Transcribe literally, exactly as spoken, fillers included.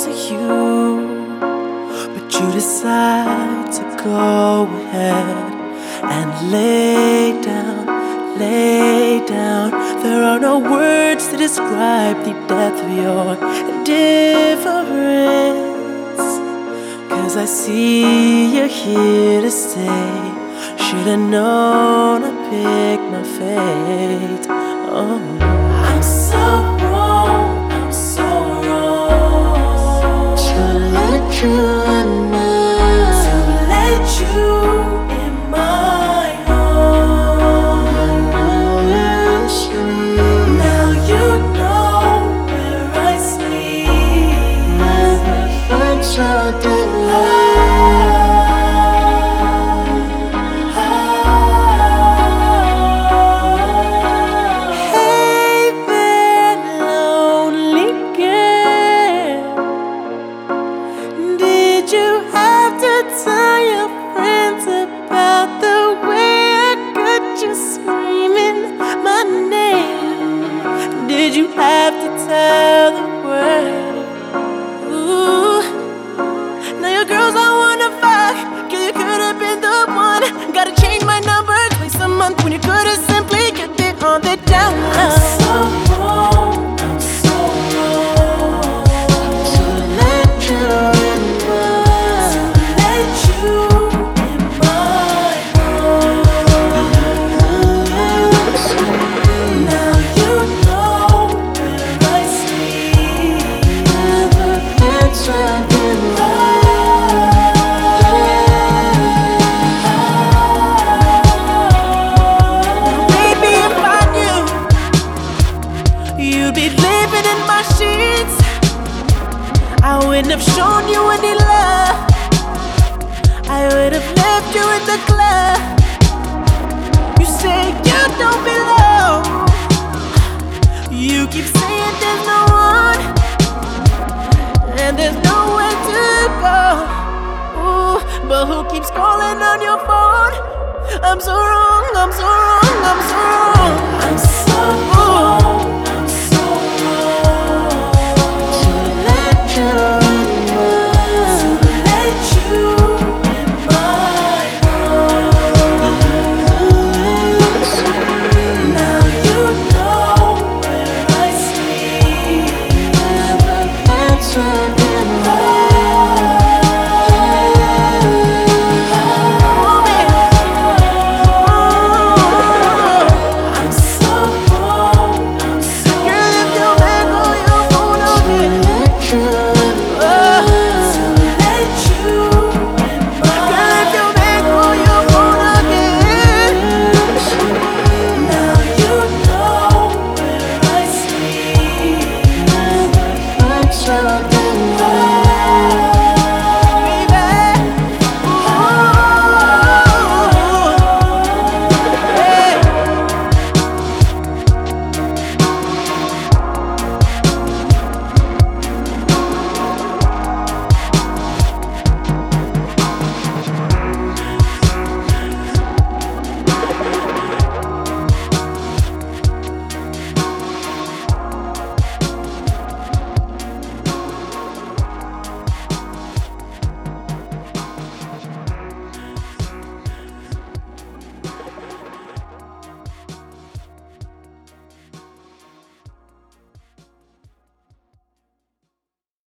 to you, but you decide to go ahead and lay down, lay down. There are no words to describe the depth of your indifference, 'cause I see you're here to stay. Should've known I picked my fate. Oh, I'm so wrong, I'm so wrong to let you in my, to let you in my arms. Now you know where I sleep. Never felt so deep. Tell your friends about the way I got you screaming my name. Did you have to tell the world? Ooh, now your girls all wanna fuck, 'cause you could've been the one. Gotta change my number twice a month when you could've simply kept it on the down low. I'm so wrong, I'm so wrong to let you in my, you in my arms. Now you know where I sleep. Never felt so good. Baby, if I knew you'd be living in my sheets, I wouldn't have shown you any love. I would have left you in the club. You say you don't belong. You keep saying there's no one, and there's nowhere to go. Ooh, but who keeps calling on your phone? I'm so wrong, I'm so wrong, I'm so wrong. I'm so wrong.